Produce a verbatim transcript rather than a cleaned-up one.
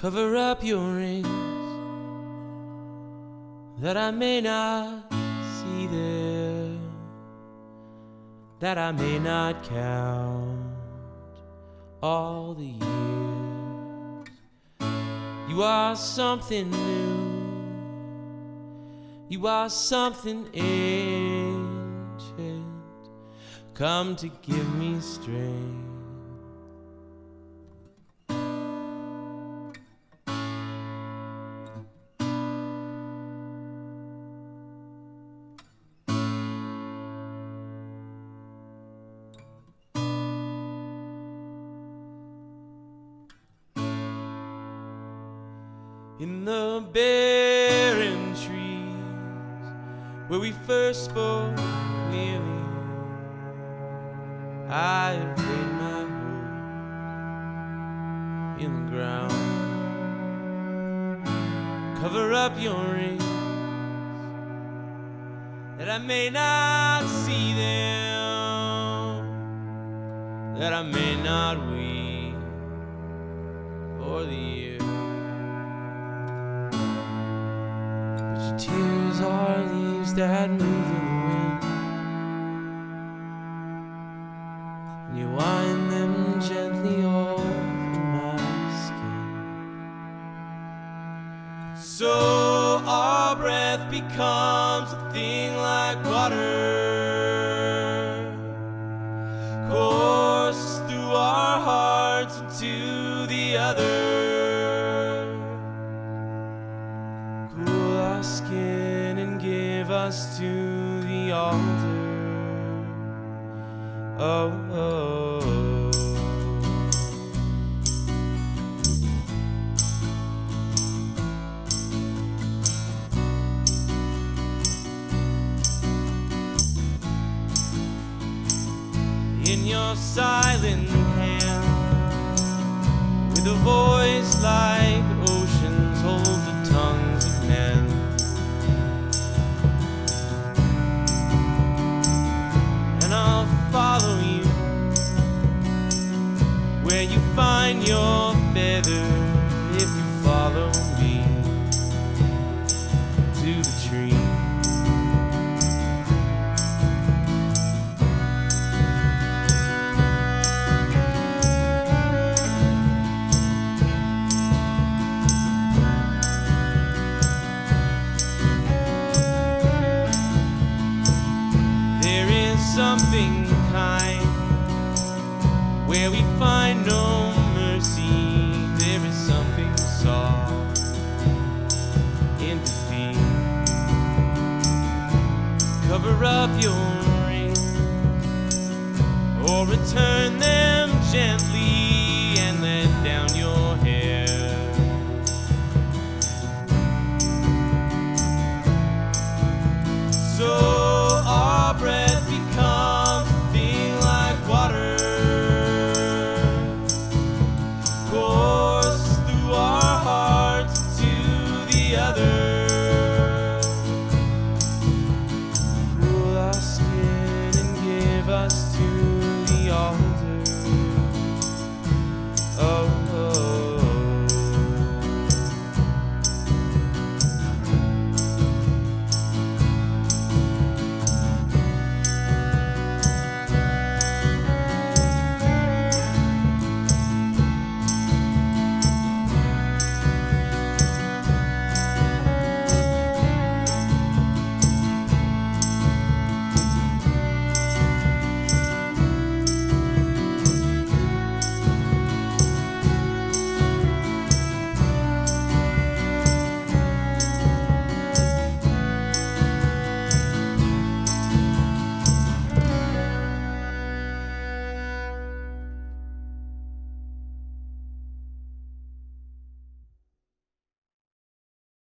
Cover up your rings, that I may not see them, that I may not count all the years. You are something new, you are something ancient, come to give me strength. In the barren trees where we first spoke clearly, I have laid my hope in the ground. Cover up your rings, that I may not see them, that I may not weep for the years. Tears are leaves that move in the wind, and you wind them gently over my skin. So our breath becomes a thing like water, courses through our hearts into the other. Skin and give us to the altar. Oh, oh, in your silent